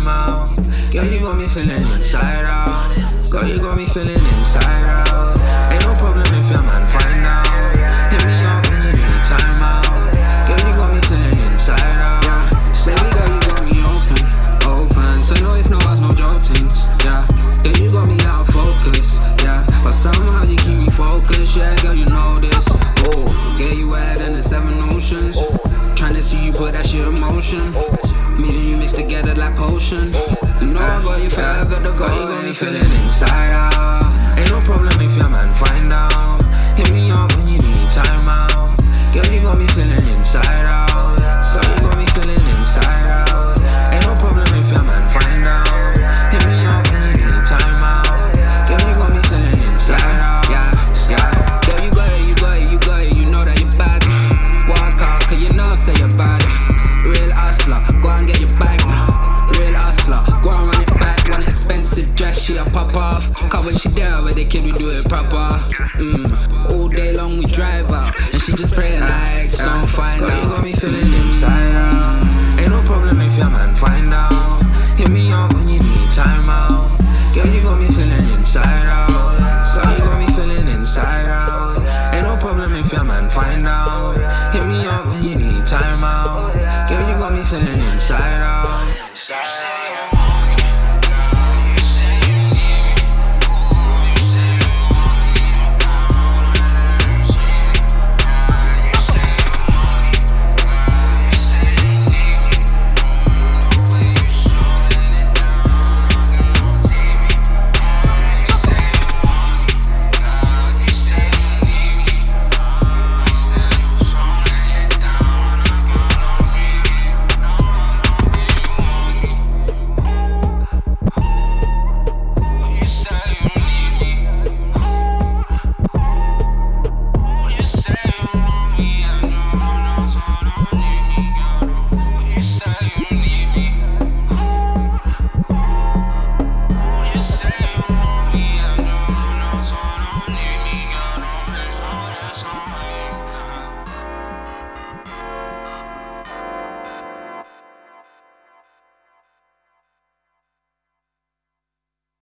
time out. Girl, you got me feeling inside out. Girl, you got me feeling inside out. Ain't no problem if your man find out. Hit me up when you need time out. Girl, you got me feeling inside out. Baby girl, you got me open. So no if no was no joke things, yeah. Girl, you got me out of focus, yeah. But somehow you keep me focused, yeah. Girl, you know this. Oh, girl, you wetter than the 7 oceans. Tryna see you put that shit in motion. Me and you mix together like potion. You know I got you forever, the girl, you got me feeling inside out. Ain't no problem if your man find out. Hit me up when you need time out. Girl, you got me feeling inside out. Girl, you got me feeling inside out. Ain't no problem if your man find out. Hit me up when you need time out. Girl, you got me feeling inside out. Yeah. Girl, you got it, you know that you're bad. Walk out, cause you know say you're bad. Real hustler, go and get your bag. Real hustler, go and run it back. One expensive dress, she'll pop off. Cause when she there with the kid, we do it proper. All day long we drive out, and she just pray like don't find out. You got me feeling inside out.